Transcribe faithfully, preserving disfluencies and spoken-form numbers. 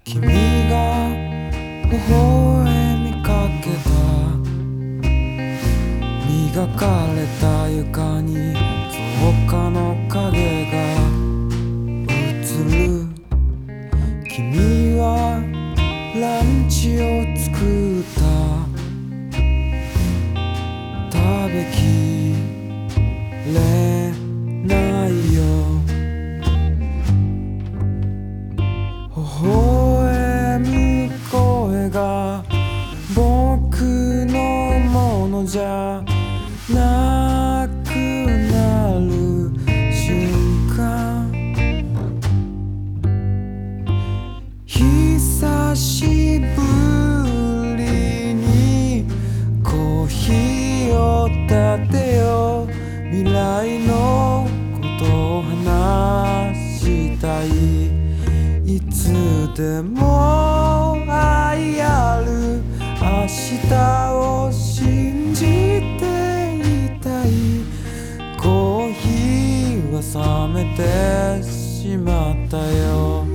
君が微笑みかけた磨かれた床に造花の影が映る。君はランチを作った。食べきれないよ。微笑む声が僕のものじゃなくなる瞬間。久しぶりにコーヒーを立てよう。未来のことを話したい。いつでも愛ある明日を信じていたい。コーヒーは冷めてしまったよ。